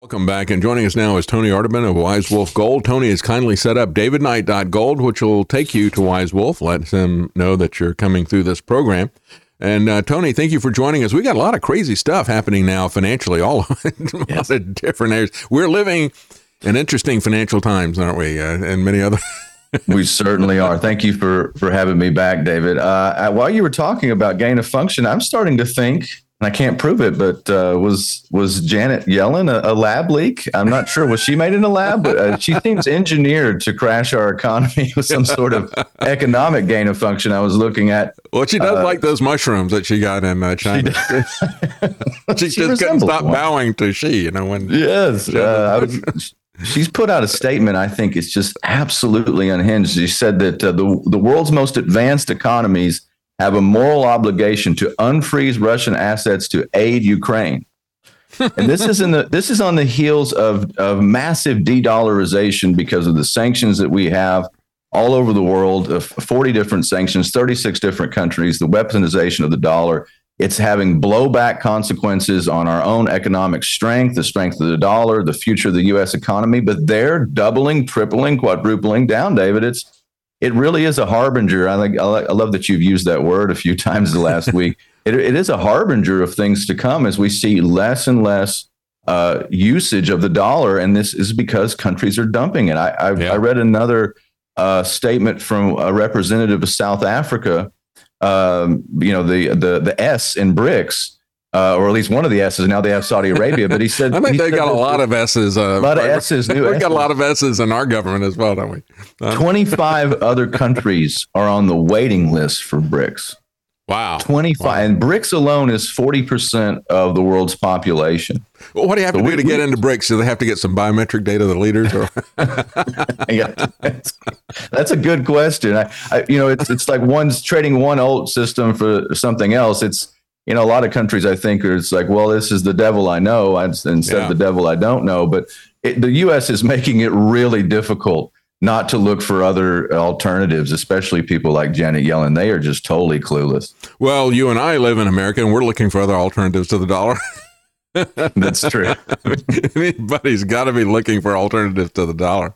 Welcome back, and joining us now is Tony Arterburn of Wise Wolf Gold. Tony has kindly set up davidknight.gold, which will take you to Wise Wolf. Let them know that you're coming through this program. And Tony, thank you for joining us. We got a lot of crazy stuff happening now financially, all of the different areas. We're living in interesting financial times, aren't we? And many other. We certainly are. Thank you for having me back, David. While you were talking about gain of function, I'm starting to think, and I can't prove it, but was Janet Yellen a lab leak? I'm not sure. Was she made in a lab? But she seems engineered to crash our economy with some sort of economic gain of function. I was looking at. Well, she does like those mushrooms that she got in China. She just couldn't stop bowing to Xi, when. Yes. She's put out a statement. I think it's just absolutely unhinged. She said that the world's most advanced economies have a moral obligation to unfreeze Russian assets to aid Ukraine. And this is on the heels of massive de-dollarization because of the sanctions that we have all over the world, 40 different sanctions, 36 different countries, the weaponization of the dollar. It's having blowback consequences on our own economic strength, the strength of the dollar, the future of the U.S. economy. But they're doubling, tripling, quadrupling down, David. It really is a harbinger. I love that you've used that word a few times the last week. It is a harbinger of things to come as we see less and less usage of the dollar. And this is because countries are dumping it. I read another statement from a representative of South Africa. The S in BRICS, or at least one of the S's. Now they have Saudi Arabia, but he said I think they got a lot of S's. A lot of S's. We got a lot of S's in our government as well, don't we? 25 other countries are on the waiting list for BRICS. Wow. 25. Wow. And BRICS alone is 40% of the world's population. Well, what do you have to do to get into BRICS? Do they have to get some biometric data of the leaders? Or? Yeah, that's a good question. It's like one's trading one old system for something else. It's, a lot of countries, I think, it's like, well, this is the devil I know instead of the devil I don't know. But the U.S. is making it really difficult not to look for other alternatives, especially people like Janet Yellen. They are just totally clueless. Well, you and I live in America, and we're looking for other alternatives to the dollar. That's true. Anybody's got to be looking for alternatives to the dollar.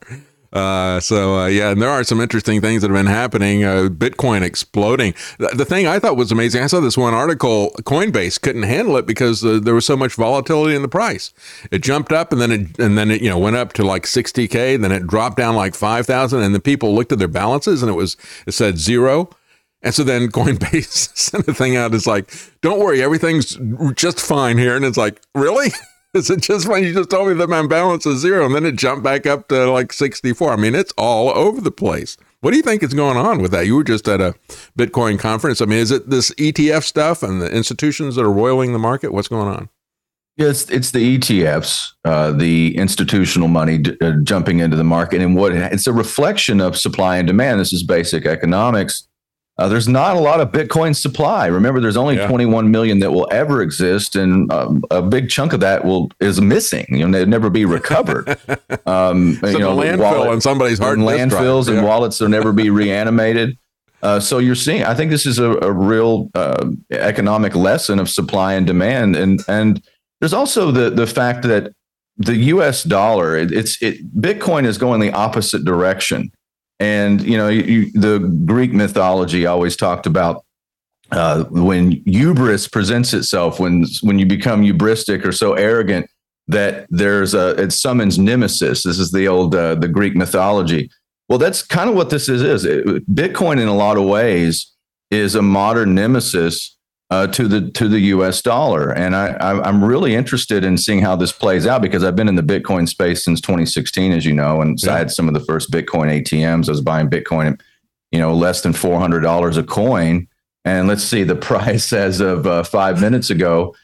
And there are some interesting things that have been happening. Bitcoin exploding. The thing I thought was amazing, I saw this one article, Coinbase couldn't handle it because there was so much volatility in the price. It jumped up and then it went up to like 60K, then it dropped down like 5,000, and the people looked at their balances and it said zero. And so then Coinbase sent a thing out. It's like, don't worry, everything's just fine here. And it's like, really? Is it just when you just told me that my balance is zero and then it jumped back up to like 64? I mean, it's all over the place. What do you think is going on with that? You were just at a Bitcoin conference. I mean, is it this ETF stuff and the institutions that are roiling the market? What's going on? Yes, it's the ETFs, the institutional money jumping into the market. And it's a reflection of supply and demand. This is basic economics. There's not a lot of Bitcoin supply. Remember, there's only 21 million that will ever exist, and a big chunk of that is missing. They'll never be recovered. The landfill on somebody's hard disk drive. Landfills and wallets will never be reanimated. So you're seeing. I think this is a real economic lesson of supply and demand, and there's also the fact that the U.S. dollar, Bitcoin is going the opposite direction. And, the Greek mythology always talked about when hubris presents itself, when you become hubristic or so arrogant that it summons nemesis. This is the old the Greek mythology. Well, that's kind of what this is. Bitcoin, in a lot of ways, is a modern nemesis to the U.S. dollar. And I'm really interested in seeing how this plays out because I've been in the Bitcoin space since 2016, as you know, and so I had some of the first Bitcoin ATMs. I was buying Bitcoin at, less than $400 a coin. And let's see, the price as of 5 minutes ago,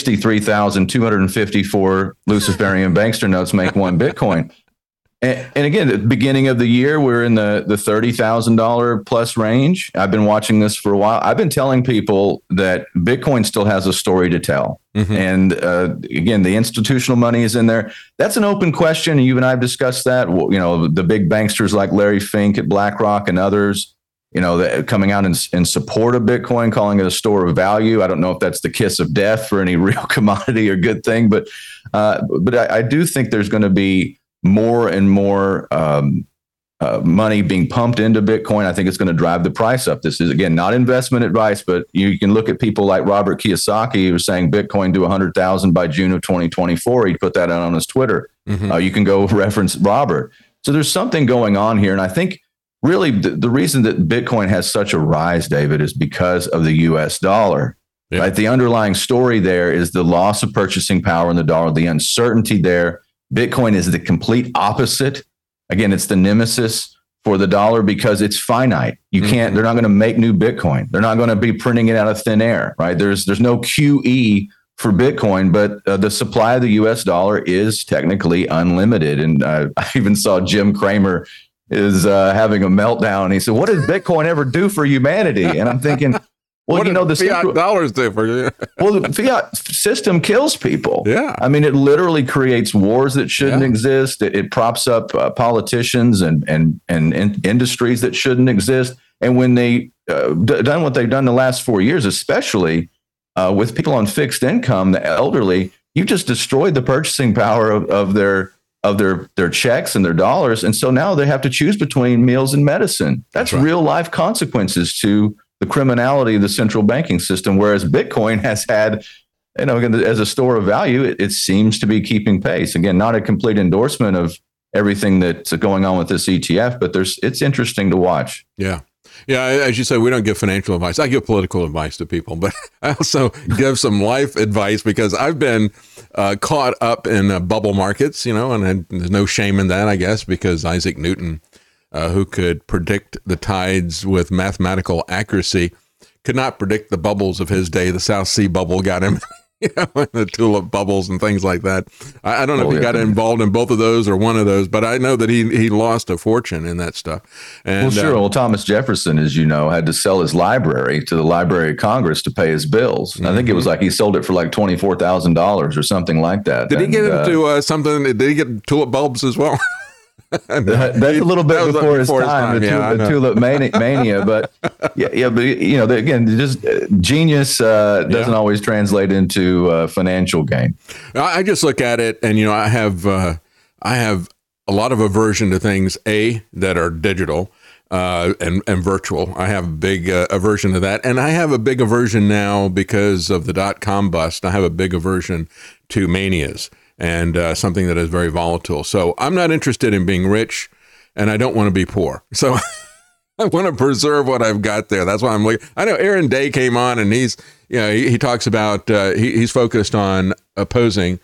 63,254 Luciferian bankster notes make one Bitcoin. And again, at the beginning of the year, we're in the $30,000 plus range. I've been watching this for a while. I've been telling people that Bitcoin still has a story to tell. Mm-hmm. And again, the institutional money is in there. That's an open question. You and I have discussed that. The big banksters like Larry Fink at BlackRock and others coming out in support of Bitcoin, calling it a store of value. I don't know if that's the kiss of death for any real commodity or good thing, but I do think there's going to be more and more money being pumped into Bitcoin. I think it's going to drive the price up. This is, again, not investment advice, but you can look at people like Robert Kiyosaki, who was saying Bitcoin to 100,000 by June of 2024. He put that out on his Twitter. You can go reference Robert. So there's something going on here. And I think really the reason that Bitcoin has such a rise, David, is because of the US dollar. Yeah. Right? The underlying story there is the loss of purchasing power in the dollar, the uncertainty there. Bitcoin is the complete opposite. Again, it's the nemesis for the dollar because it's finite. You can't, they're not going to make new Bitcoin. They're not going to be printing it out of thin air, right? There's no QE for Bitcoin, but the supply of the US dollar is technically unlimited. And I even saw Jim Cramer is having a meltdown. He said, what did Bitcoin ever do for humanity? And I'm thinking, well, the fiat dollars do for you. Well, the fiat system kills people. Yeah. I mean, it literally creates wars that shouldn't exist. It props up politicians and industries that shouldn't exist. And when they done what they've done the last 4 years, especially with people on fixed income, the elderly, you just destroyed the purchasing power of their checks and their dollars. And so now they have to choose between meals and medicine. That's right. Real life consequences to the criminality of the central banking system. Whereas Bitcoin has had, again, as a store of value, it seems to be keeping pace. Again, not a complete endorsement of everything that's going on with this ETF, but it's interesting to watch. Yeah. Yeah, as you said, we don't give financial advice. I give political advice to people, but I also give some life advice because I've been caught up in bubble markets, and there's no shame in that, I guess, because Isaac Newton, who could predict the tides with mathematical accuracy, could not predict the bubbles of his day. The South Sea bubble got him, the tulip bubbles and things like that. I don't know if he got involved in both of those or one of those, but I know that he lost a fortune in that stuff. And, well, sure. Thomas Jefferson, as you know, had to sell his library to the Library of Congress to pay his bills. I think it was like he sold it for like $24,000 or something like that. Did he get into something? Did he get tulip bulbs as well? That's a little bit before his time, the tulip mania. But but again, just genius doesn't always translate into financial gain. I just look at it, and I have a lot of aversion to things that are digital and virtual. I have a big aversion to that, and I have a big aversion now because of the .com bust. I have a big aversion to manias. And something that is very volatile. So I'm not interested in being rich, and I don't want to be poor. So I want to preserve what I've got there. That's why I'm looking. I know Aaron Day came on, and he talks about he's focused on opposing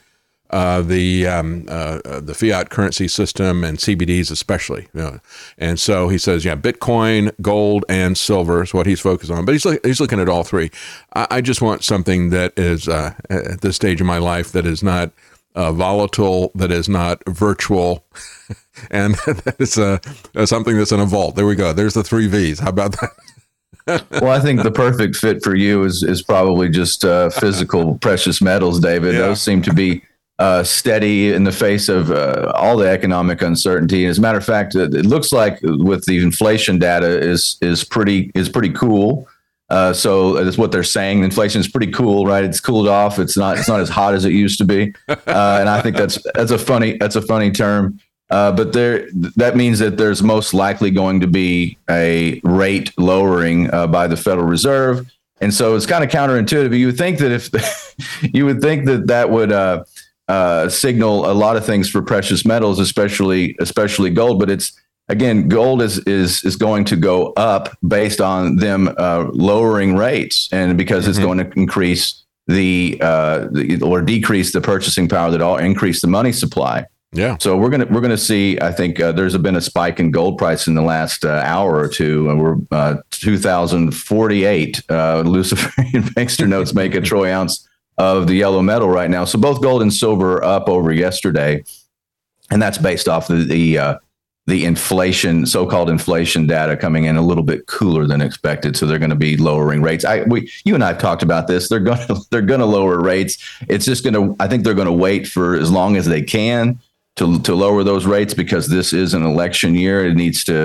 the fiat currency system and CBDs especially. And so he says, Bitcoin, gold, and silver is what he's focused on. But he's looking at all three. I just want something that is at this stage of my life that is not volatile, that is not virtual, and that is something that's in a vault. There we go. There's the 3 V's. How about that? Well, I think the perfect fit for you is probably just physical precious metals, David. Yeah. Those seem to be steady in the face of all the economic uncertainty. As a matter of fact, it looks like with the inflation data is pretty cool. So that's what they're saying. Inflation is pretty cool, right? It's cooled off. It's not as hot as it used to be. And I think that's a funny term. But that means that there's most likely going to be a rate lowering by the Federal Reserve. And so it's kind of counterintuitive. You would think that that would signal a lot of things for precious metals, especially gold. But again, gold is going to go up based on them lowering rates, and because it's going to increase or decrease the purchasing power that all increase the money supply. Yeah. So we're gonna see. I think there's been a spike in gold price in the last hour or two, and we're 2,048 Luciferian Bankster notes make a troy ounce of the yellow metal right now. So both gold and silver are up over yesterday, and that's based off the inflation, so-called inflation data coming in a little bit cooler than expected. So they're going to be lowering rates. You and I have talked about this. They're going to lower rates. It's just I think they're going to wait for as long as they can to lower those rates, because this is an election year. It needs to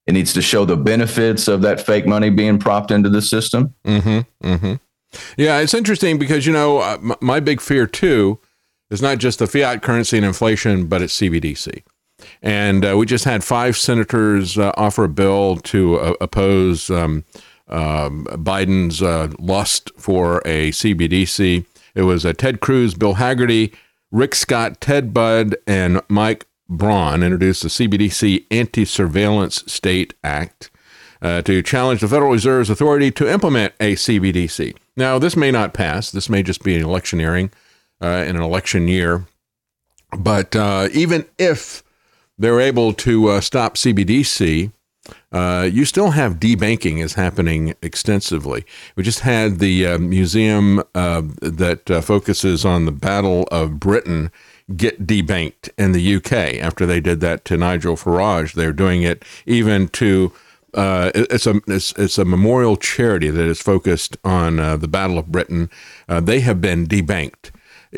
It needs to show the benefits of that fake money being propped into the system. Yeah, it's interesting because, my big fear, too, is not just the fiat currency and inflation, but it's CBDC. And we just had 5 senators offer a bill to oppose Biden's lust for a CBDC. It was Ted Cruz, Bill Hagerty, Rick Scott, Ted Budd, and Mike Braun introduced the CBDC Anti-Surveillance State Act to challenge the Federal Reserve's authority to implement a CBDC. Now, this may not pass. This may just be an electioneering in an election year. But even if they're able to stop CBDC, you still have debanking is happening extensively. We just had the museum that focuses on the Battle of Britain get debanked in the UK after they did that to Nigel Farage. They're doing it even to it's a memorial charity that is focused on the Battle of Britain. They have been debanked.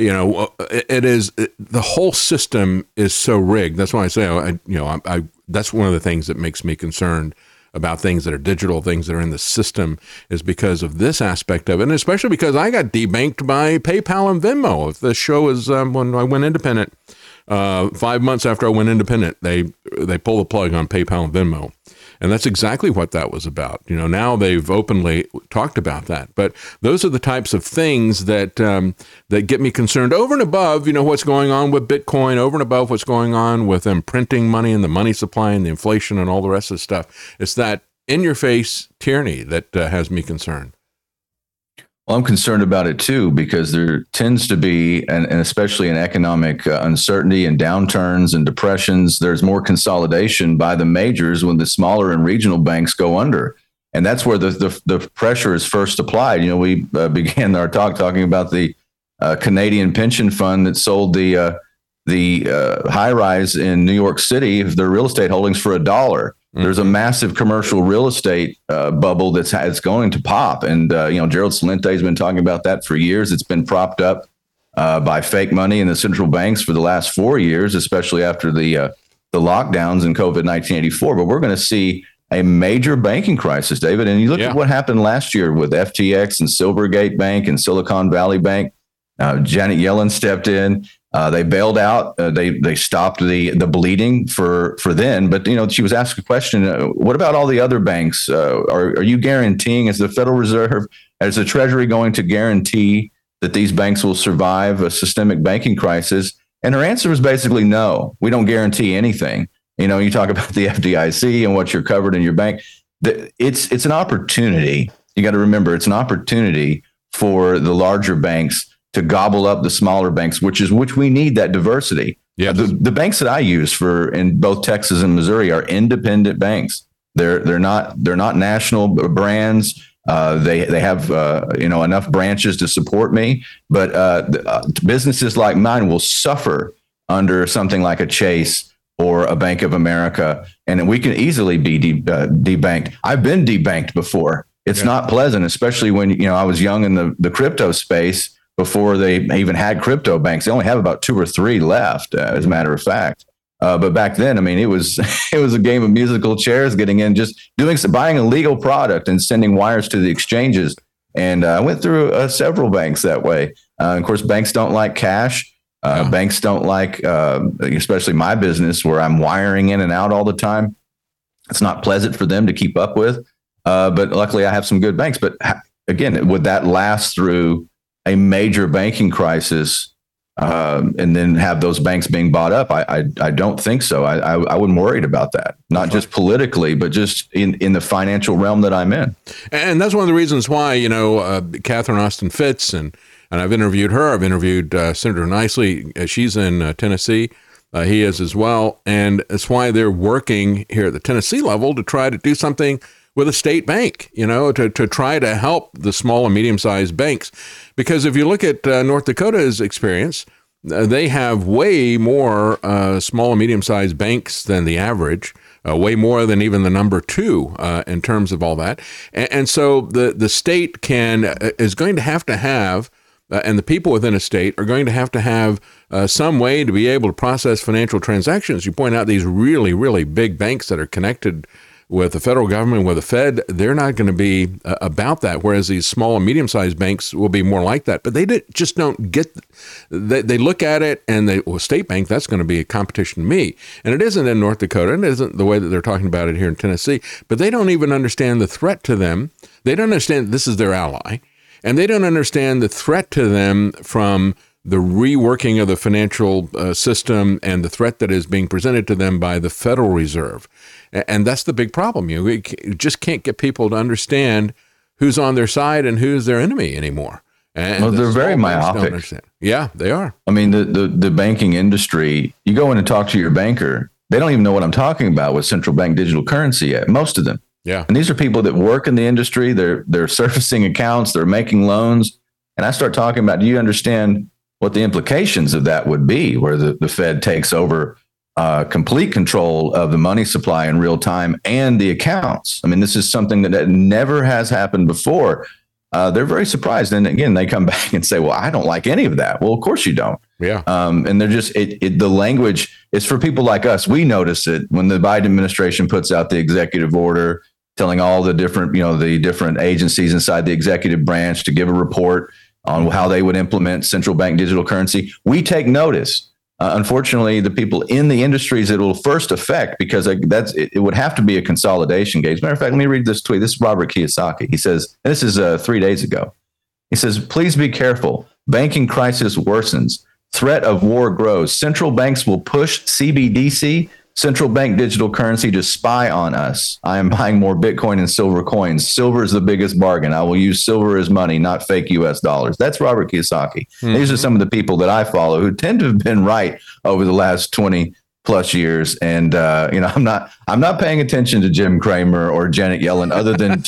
The whole system is so rigged. That's why I say, that's one of the things that makes me concerned about things that are digital, things that are in the system, is because of this aspect of it. And especially because I got debanked by PayPal and Venmo. If the show is when I went independent, 5 months after I went independent, they pull the plug on PayPal and Venmo. And that's exactly what that was about. Now they've openly talked about that. But those are the types of things that that get me concerned over and above, what's going on with Bitcoin, over and above what's going on with them printing money and the money supply and the inflation and all the rest of the stuff. It's that in-your-face tyranny that has me concerned. Well, I'm concerned about it too, because there tends to be, and especially in economic uncertainty and downturns and depressions, there's more consolidation by the majors when the smaller and regional banks go under. And that's where the pressure is first applied. We began our talk talking about the Canadian pension fund that sold the high rise in New York City of their real estate holdings for $1. There's a massive commercial real estate bubble that's going to pop. And, Gerald Celente has been talking about that for years. It's been propped up by fake money in the central banks for the last 4 years, especially after the lockdowns in COVID 1984. But we're going to see a major banking crisis, David. And you look at what happened last year with FTX and Silvergate Bank and Silicon Valley Bank. Janet Yellen stepped in. They bailed out. They stopped the bleeding for then. But she was asked a question: what about all the other banks? Are you guaranteeing, as the Federal Reserve, as the Treasury, going to guarantee that these banks will survive a systemic banking crisis? And her answer was basically no. We don't guarantee anything. You talk about the FDIC and what you're covered in your bank. It's an opportunity. You got to remember, it's an opportunity for the larger banks to gobble up the smaller banks, which we need that diversity. Yeah, the banks that I use in both Texas and Missouri are independent banks. They're not national brands. They have enough branches to support me, but businesses like mine will suffer under something like a Chase or a Bank of America, and we can easily be debanked. I've been debanked before. It's not pleasant, especially when I was young in the crypto space. Before they even had crypto banks, they only have about 2 or 3 left, as a matter of fact. But back then, it was a game of musical chairs, getting in, just buying a legal product and sending wires to the exchanges. And I went through several banks that way. Of course, banks don't like cash. Banks don't like, especially my business where I'm wiring in and out all the time. It's not pleasant for them to keep up with. But luckily, I have some good banks. But again, would that last through a major banking crisis and then have those banks being bought up? I don't think so. I wouldn't worried about that, not just politically, but just in the financial realm that I'm in. And that's one of the reasons why, Catherine Austin Fitts, and I've interviewed her. I've interviewed Senator Nicely. She's in Tennessee. He is as well. And it's why they're working here at the Tennessee level to try to do something with a state bank, to try to help the small and medium-sized banks. Because if you look at North Dakota's experience, they have way more small and medium-sized banks than the average, way more than even the number 2 in terms of all that. And so the state is going to have, and the people within a state are going to have some way to be able to process financial transactions. You point out these really, really big banks that are connected with the federal government, with the Fed, they're not going to be about that. Whereas these small and medium-sized banks will be more like that. But they just don't get. They look at it and state bank, that's going to be a competition to me. And it isn't in North Dakota, and it isn't the way that they're talking about it here in Tennessee. But they don't even understand the threat to them. They don't understand this is their ally, and they don't understand the threat to them from the reworking of the financial system and the threat that is being presented to them by the Federal Reserve. And that's the big problem. We just can't get people to understand who's on their side and who's their enemy anymore. And well, they're very myopic. Yeah, they are. I mean, the banking industry, you go in and talk to your banker, they don't even know what I'm talking about with central bank digital currency yet, most of them. Yeah. And these are people that work in the industry. They're servicing accounts, they're making loans. And I start talking about, do you understand what the implications of that would be, where the Fed takes over complete control of the money supply in real time and the accounts? I mean, this is something that never has happened before. They're very surprised. And again, they come back and say, well, I don't like any of that. Well, of course you don't. Yeah. And they're just, the language is for people like us. We notice it when the Biden administration puts out the executive order telling all the different, the different agencies inside the executive branch to give a report on how they would implement central bank digital currency. We take notice. Unfortunately, the people in the industries it will first affect, because it would have to be a consolidation gauge. Matter of fact, let me read this tweet. This is Robert Kiyosaki. He says, and this is 3 days ago. He says, please be careful. Banking crisis worsens. Threat of war grows. Central banks will push CBDC, central bank digital currency, to spy on us. I am buying more Bitcoin and silver coins. Silver is the biggest bargain. I will use silver as money, not fake US dollars. That's Robert Kiyosaki. Mm-hmm. These are some of the people that I follow who tend to have been right over the last 20 plus years. And, I'm not paying attention to Jim Cramer or Janet Yellen other than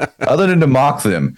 to mock them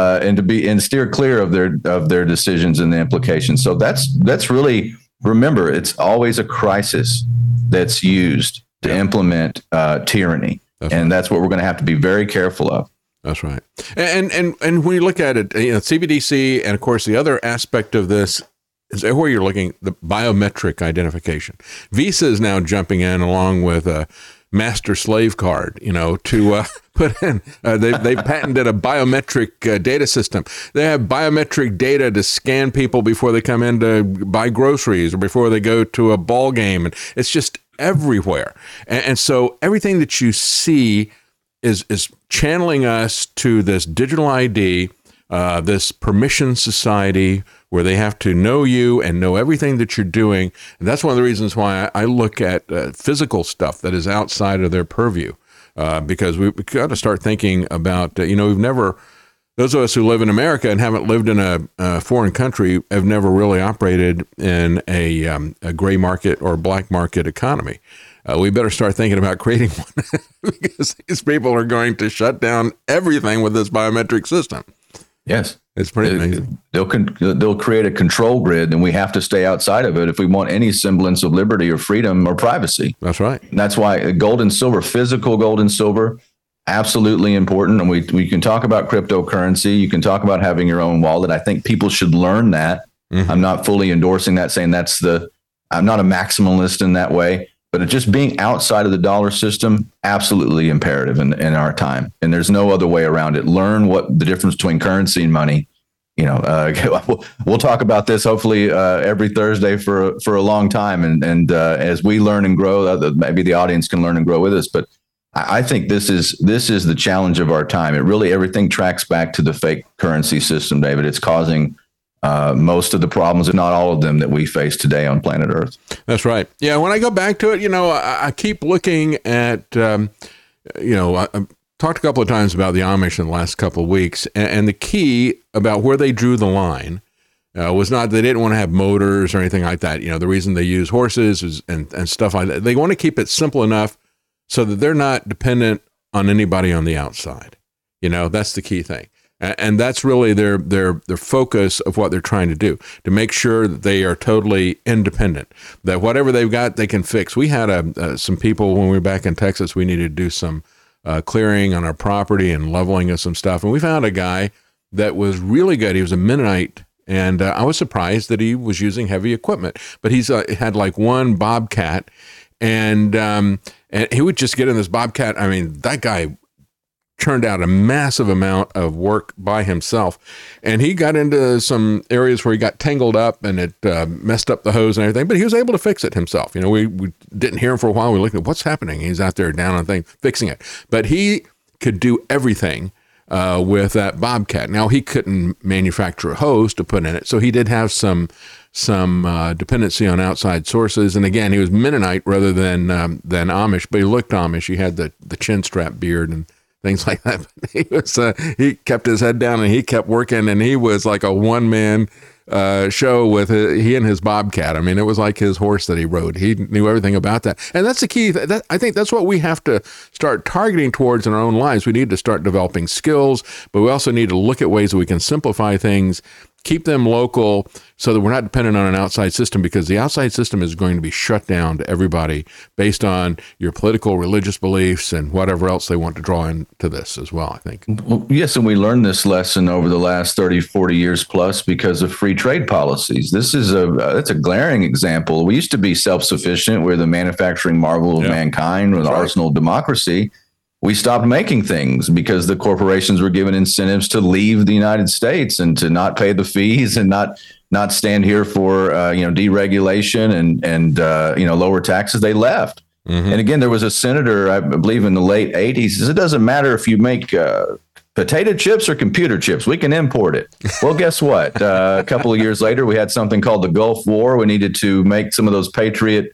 and steer clear of their decisions and the implications. So that's really, remember, it's always a crisis that's used to implement tyranny. That's what we're going to have to be very careful of. That's right. And when you look at it, CBDC, and of course the other aspect of this is where you're looking, the biometric identification. Visa is now jumping in along with a master slave card, to put in. They've patented a biometric data system. They have biometric data to scan people before they come in to buy groceries or before they go to a ball game. And it's just everywhere. And so everything that you see is channeling us to this digital ID, this permission society where they have to know you and know everything that you're doing. And that's one of the reasons why I look at physical stuff that is outside of their purview, because we've got to start thinking about, those of us who live in America and haven't lived in a foreign country have never really operated in a gray market or black market economy. We better start thinking about creating one because these people are going to shut down everything with this biometric system. Yes. It's pretty amazing. They'll create a control grid, and we have to stay outside of it if we want any semblance of liberty or freedom or privacy. That's right. And that's why gold and silver, physical gold and silver, absolutely important. And we can talk about cryptocurrency. You can talk about having your own wallet. I think people should learn that. Mm-hmm. I'm not fully endorsing that, saying I'm not a maximalist in that way. But just being outside of the dollar system, absolutely imperative in our time. And there's no other way around it. Learn what the difference between currency and money. We'll talk about this hopefully every Thursday for a long time. And as we learn and grow, maybe the audience can learn and grow with us. But I think this is the challenge of our time. Everything tracks back to the fake currency system, David. It's causing most of the problems, if not all of them, that we face today on planet Earth. That's right. Yeah. When I go back to it, I keep looking at, I talked a couple of times about the Amish in the last couple of weeks, and the key about where they drew the line was not they didn't want to have motors or anything like that. The reason they use horses and stuff like that. They want to keep it simple enough so that they're not dependent on anybody on the outside. That's the key thing. And that's really their focus of what they're trying to do, to make sure that they are totally independent, that whatever they've got, they can fix. We had some people when we were back in Texas, we needed to do some clearing on our property and leveling of some stuff. And we found a guy that was really good. He was a Mennonite. And I was surprised that he was using heavy equipment, but he's had like one Bobcat. And and he would just get in this Bobcat. I mean, that guy churned out a massive amount of work by himself, and he got into some areas where he got tangled up and it messed up the hose and everything, but he was able to fix it himself. You know, we didn't hear him for a while. We looked at what's happening. He's out there down on thing fixing it, but he could do everything with that Bobcat. Now, he couldn't manufacture a hose to put in it, so he did have some dependency on outside sources. And again, he was Mennonite rather than Amish, but he looked Amish. He had the chin strap beard and things like that. He kept his head down and he kept working, and he was like a one-man show with he and his Bobcat. I mean, it was like his horse that he rode. He knew everything about that. And that's the key. I think that's what we have to start targeting towards in our own lives. We need to start developing skills, but we also need to look at ways that we can simplify things, keep them local so that we're not dependent on an outside system, because the outside system is going to be shut down to everybody based on your political, religious beliefs and whatever else they want to draw into this as well, I think. Well, yes, and we learned this lesson over the last 30, 40 years plus because of free trade policies. This is that's a glaring example. We used to be self-sufficient. We're the manufacturing marvel of mankind. We're the arsenal of democracy. We stopped making things because the corporations were given incentives to leave the United States and to not pay the fees and not stand here for deregulation and lower taxes. They left. Mm-hmm. And again, there was a senator, I believe in the late 80s, he says, it doesn't matter if you make potato chips or computer chips, we can import it. Well, guess what? A couple of years later, we had something called the Gulf War. We needed to make some of those Patriot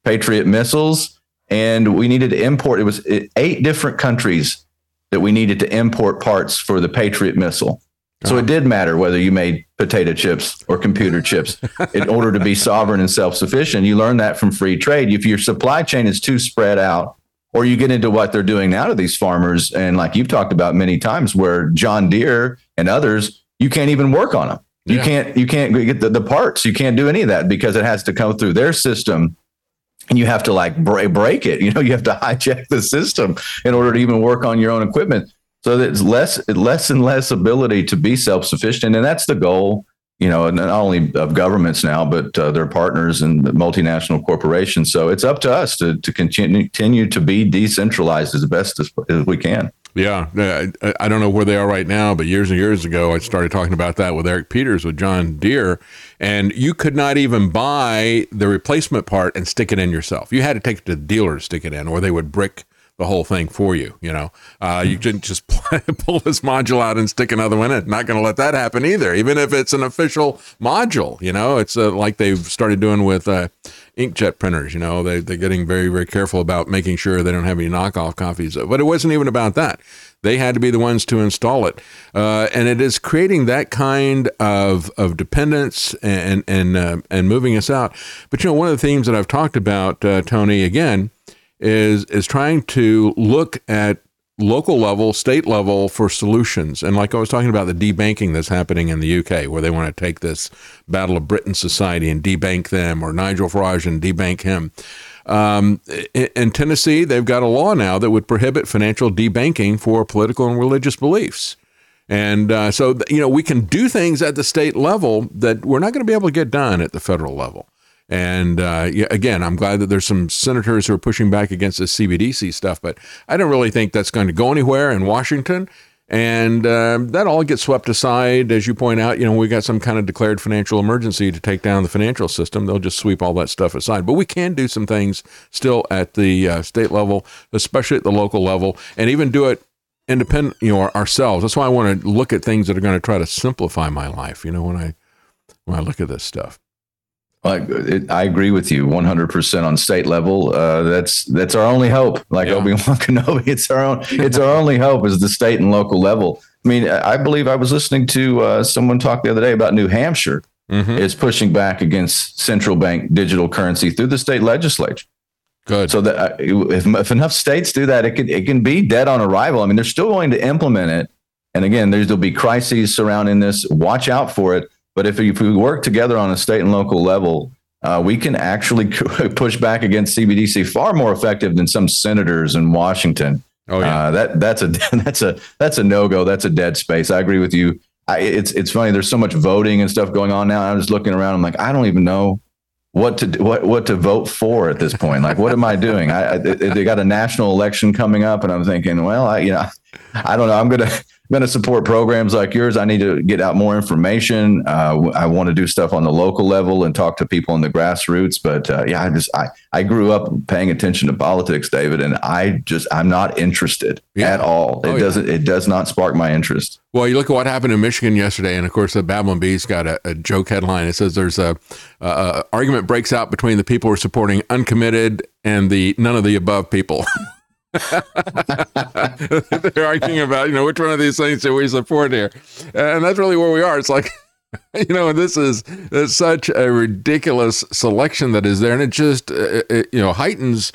missiles. And we needed to import, it was 8 different countries that we needed to import parts for the Patriot missile. So it did matter whether you made potato chips or computer chips in order to be sovereign and self-sufficient. You learn that from free trade. If your supply chain is too spread out, or you get into what they're doing now to these farmers, and like you've talked about many times, where John Deere and others, you can't even work on them. You can't get the parts. You can't do any of that because it has to come through their system. And you have to break it. You have to hijack the system in order to even work on your own equipment. So there's less and less ability to be self-sufficient. And that's the goal, not only of governments now, but their partners and the multinational corporations. So it's up to us to continue to be decentralized as best as we can. Yeah, I don't know where they are right now, but years and years ago, I started talking about that with Eric Peters with John Deere, and you could not even buy the replacement part and stick it in yourself. You had to take it to the dealer to stick it in, or they would brick the whole thing for you. You couldn't just pull this module out and stick another one in. Not going to let that happen either, even if it's an official module. It's like they've started doing with inkjet printers. They're getting very, very careful about making sure they don't have any knockoff copies. But it wasn't even about that. They had to be the ones to install it, and it is creating that kind of dependence and moving us out. But one of the themes that I've talked about, Tony, again, is trying to look at local level, state level for solutions. And like I was talking about the debanking that's happening in the UK, where they want to take this Battle of Britain society and debank them, or Nigel Farage and debank him. In Tennessee, they've got a law now that would prohibit financial debanking for political and religious beliefs. And so we can do things at the state level that we're not going to be able to get done at the federal level. And again, I'm glad that there's some senators who are pushing back against this CBDC stuff, but I don't really think that's going to go anywhere in Washington. And that all gets swept aside. As you point out, we got some kind of declared financial emergency to take down the financial system. They'll just sweep all that stuff aside. But we can do some things still at the state level, especially at the local level, and even do it independent, ourselves. That's why I want to look at things that are going to try to simplify my life, when I look at this stuff. I agree with you 100% on state level. That's our only hope. Obi-Wan Kenobi, it's our only hope is the state and local level. I mean, I believe I was listening to someone talk the other day about New Hampshire is pushing back against central bank digital currency through the state legislature. Good. So that if enough states do that, it can be dead on arrival. I mean, they're still going to implement it. And again, there'll be crises surrounding this. Watch out for it. But if we work together on a state and local level, we can actually push back against CBDC far more effective than some senators in Washington. Oh yeah, that's a no-go. That's a dead space. I agree with you. It's funny. There's so much voting and stuff going on now. I'm just looking around. I'm like, I don't even know what to vote for at this point. Like, what am I doing? They got a national election coming up, and I'm thinking, well, I don't know. I'm gonna support programs like yours. I need to get out more information. I want to do stuff on the local level and talk to people in the grassroots. But I grew up paying attention to politics, David, and I'm not interested at all. It does not spark my interest. Well, you look at what happened in Michigan yesterday, and of course, the Babylon Bee's got a joke headline. It says there's a argument breaks out between the people who are supporting uncommitted and the none of the above people. They're arguing about, which one of these things do we support here? And that's really where we are. It's like, this is such a ridiculous selection that is there. And it just, heightens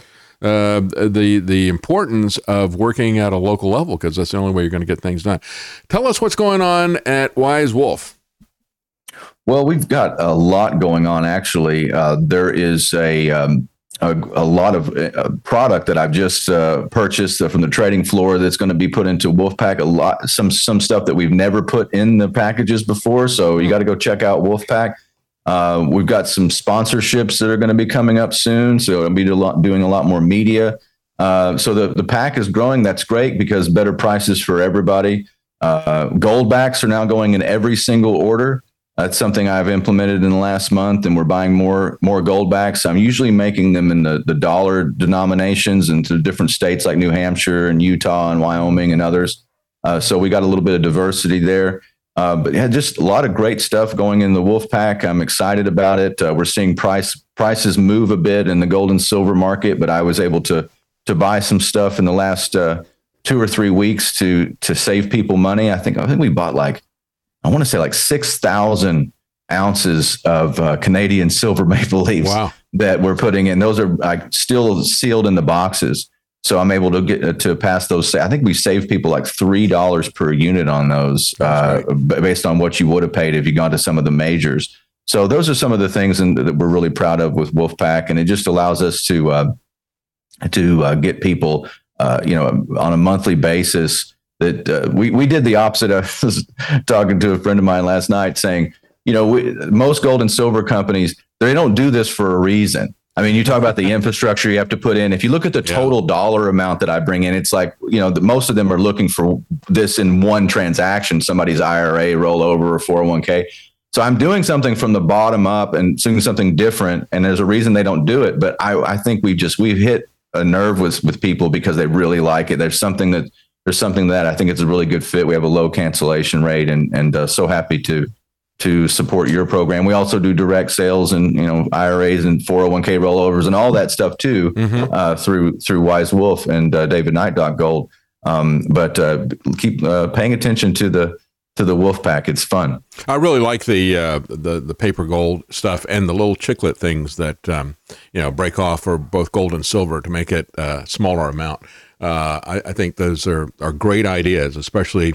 the importance of working at a local level, because that's the only way you're going to get things done. Tell us what's going on at Wise Wolf. Well, we've got a lot going on, actually. There is a lot of product that I've just purchased from the trading floor that's going to be put into Wolfpack. Some stuff that we've never put in the packages before. So you got to go check out Wolfpack. We've got some sponsorships that are going to be coming up soon. So I'll be doing a lot more media. So the pack is growing. That's great because better prices for everybody. Goldbacks are now going in every single order. That's something I've implemented in the last month, and we're buying more Goldbacks. I'm usually making them in the dollar denominations into different states like New Hampshire and Utah and Wyoming and others. So we got a little bit of diversity there. But yeah, just a lot of great stuff going in the Wolfpack. I'm excited about it. We're seeing prices move a bit in the gold and silver market, but I was able to buy some stuff in the last 2 or 3 weeks to save people money. I think we bought I want to say 6,000 ounces of Canadian silver maple leaves that we're putting in. Those are still sealed in the boxes. So I'm able to get to pass those. I think we saved people $3 per unit on those based on what you would have paid if you gone to some of the majors. So those are some of the things that we're really proud of with Wolfpack. And it just allows us to get people, on a monthly basis. That we did the opposite. I was talking to a friend of mine last night saying, most gold and silver companies, they don't do this for a reason. I mean, you talk about the infrastructure you have to put in. If you look at the total dollar amount that I bring in, it's most of them are looking for this in one transaction, somebody's IRA rollover or 401k. So I'm doing something from the bottom up and doing something different. And there's a reason they don't do it. But I think we've hit a nerve with people because they really like it. There's something that I think it's a really good fit. We have a low cancellation rate and so happy to support your program. We also do direct sales and, IRAs and 401k rollovers and all that stuff too, through Wise Wolf and DavidKnight.gold. But keep paying attention to the Wolfpack. It's fun. I really like the paper gold stuff and the little chiclet things that, break off for both gold and silver to make it a smaller amount. I think those are great ideas, especially,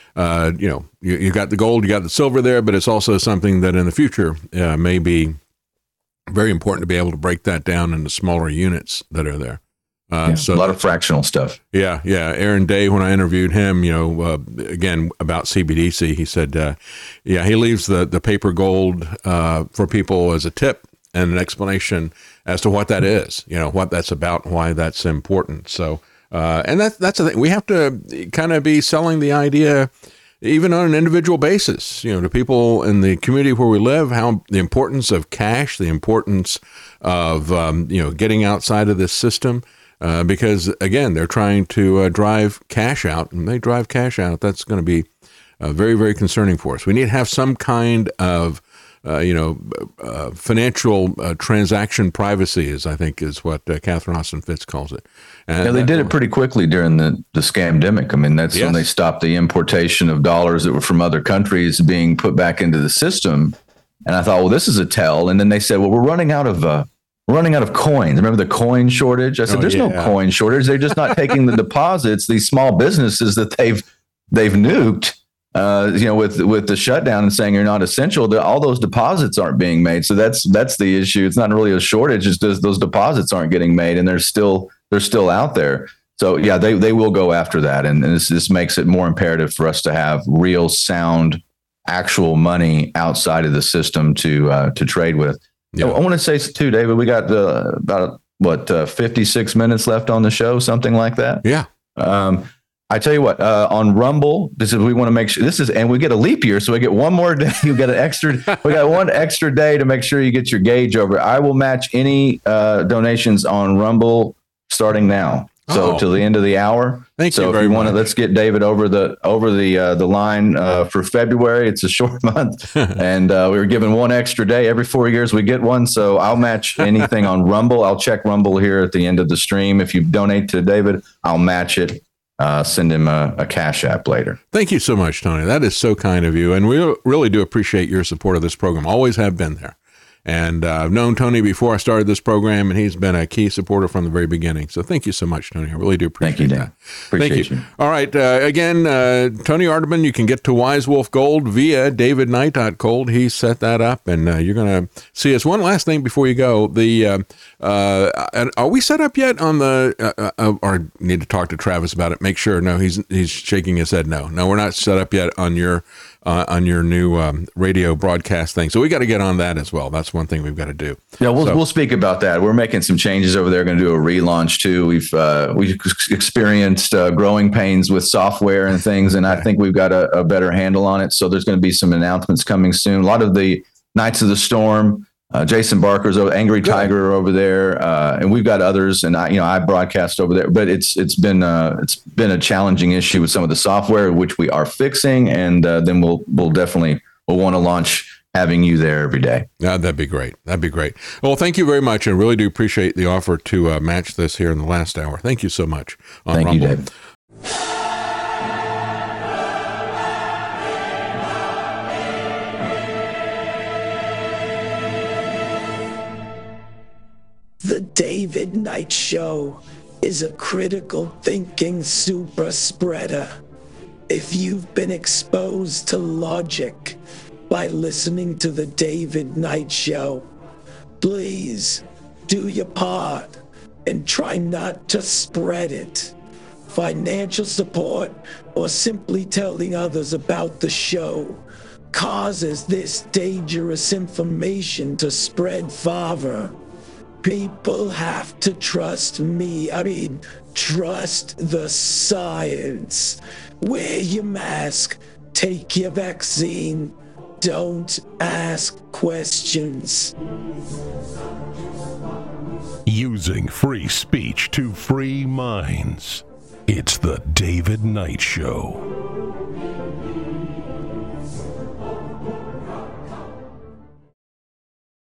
you got the gold, you got the silver there, but it's also something that in the future may be very important to be able to break that down into smaller units that are there. So a lot of fractional stuff. Yeah. Aaron Day, when I interviewed him, again, about CBDC, he said, he leaves the paper gold for people as a tip and an explanation as to what that is, what that's about, why that's important. So, and that's the thing. We have to kind of be selling the idea, even on an individual basis, to people in the community where we live, how the importance of cash, the importance of, getting outside of this system, because again, they're trying to drive cash out, and they drive cash out. That's going to be very, very concerning for us. We need to have some kind of financial transaction privacy, I think is what Catherine Austin Fitts calls it. And they did it pretty quickly during the scamdemic. I mean, that's when they stopped the importation of dollars that were from other countries being put back into the system. And I thought, well, this is a tell. And then they said, well, we're running out of coins. Remember the coin shortage? I said, there's no coin shortage. They're just not taking the deposits. These small businesses that they've nuked. With the shutdown and saying you're not essential, all those deposits aren't being made. So that's the issue. It's not really a shortage. It's just those deposits aren't getting made, and they're still out there. So yeah, they will go after that, and this makes it more imperative for us to have real sound, actual money outside of the system to trade with. Yeah. I want to say too, David, we got about 56 minutes left on the show, something like that. Yeah. I tell you what, on Rumble, we want to make sure and we get a leap year, so we get one more day. We got one extra day to make sure you get your gauge over. I will match any donations on Rumble starting now. So till the end of the hour. Thank you very much. So if you want to, let's get David over the line for February. It's a short month, and we were given one extra day every 4 years. We get one, so I'll match anything on Rumble. I'll check Rumble here at the end of the stream. If you donate to David, I'll match it. Send him a Cash App later. Thank you so much, Tony. That is so kind of you, and we really do appreciate your support of this program. Always have been there. And I've known Tony before I started this program, and he's been a key supporter from the very beginning. So thank you so much, Tony. I really do appreciate that. Appreciate you. All right. Again, Tony Arterburn, you can get to Wise Wolf Gold via davidknight.gold. He set that up, and you're going to see us. One last thing before you go. Are we set up yet on the or need to talk to Travis about it? Make sure. No, he's shaking his head. No, we're not set up yet on your new radio broadcast thing. So we got to get on that as well. That's one thing we've got to do. Yeah, we'll speak about that. We're making some changes over there. Going to do a relaunch too. We've experienced growing pains with software and things, and I think we've got a better handle on it. So there's going to be some announcements coming soon. A lot of the Knights of the Storm, Jason Barker's over, Angry Tiger over there, and we've got others. And I broadcast over there, but it's been a challenging issue with some of the software, which we are fixing, and then we'll want to launch having you there every day. Yeah, that'd be great. Well, thank you very much. I really do appreciate the offer to match this here in the last hour. Thank you so much. Thank Rumble. you, David. The David Knight Show is a critical thinking super spreader. If you've been exposed to logic by listening to the David Knight Show, please do your part and try not to spread it. Financial support or simply telling others about the show causes this dangerous information to spread farther. People have to trust me. Trust the science. Wear your mask. Take your vaccine. Don't ask questions. Using free speech to free minds. It's the David Knight Show.